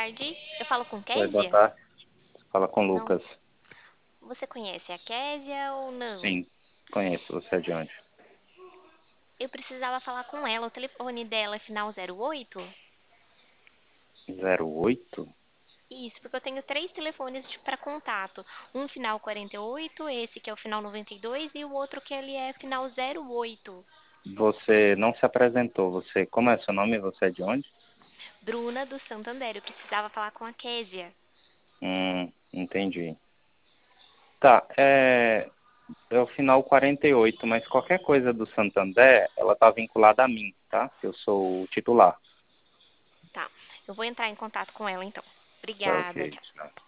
tarde. Eu falo com Oi, boa Késia? tarde. Fala com o Não. Lucas. Você conhece a Késia ou não? Sim, conheço. Você é de onde? Eu precisava falar com ela. O telefone dela é final 08? 08? Isso, porque eu tenho três telefones para contato. Um final 48, esse que é o final 92 e o outro que ele é final 08. Você não se apresentou. Como é seu nome? Você é de onde? Bruna do Santander. Eu precisava falar com a Késia. Entendi. Tá, é o final 48, mas qualquer coisa do Santander, ela tá vinculada a mim, tá? Eu sou o titular. Tá. Eu vou entrar em contato com ela então. Tá, Obrigada, ok. tchau. Tchau.